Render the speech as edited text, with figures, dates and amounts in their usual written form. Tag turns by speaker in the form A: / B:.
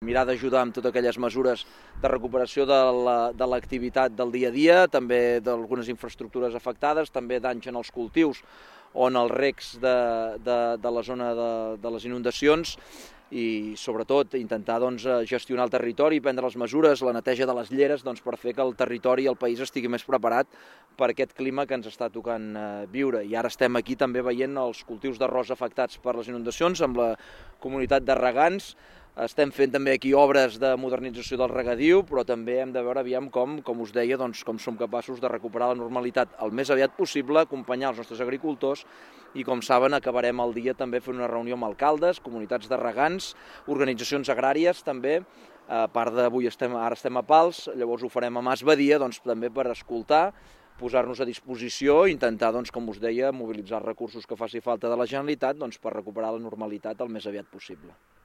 A: mirar d'ajudar amb totes aquelles mesures de recuperació de l'activitat del dia a dia, també d'algunes infraestructures afectades, també danys en els cultius o en els recs de la zona de les inundacions, i sobretot intentar gestionar el territori, prendre les mesures, la neteja de les lleres, per fer que el territori i el país estigui més preparat per aquest clima que ens està tocant viure. I ara estem aquí també veient els cultius d'arròs afectats per les inundacions amb la comunitat de regants. Estem fent també aquí obres de modernització del regadiu, però també hem de veure aviam com us deia, com som capaços de recuperar la normalitat el més aviat possible, acompanyar els nostres agricultors, i com saben acabarem el dia també fent una reunió amb alcaldes, comunitats de regants, organitzacions agràries també. A part d'avui ara estem a Pals, llavors ho farem a Mas Badia també per escoltar, posar-nos a disposició i intentar, com us deia, mobilitzar els recursos que faci falta de la Generalitat per recuperar la normalitat el més aviat possible.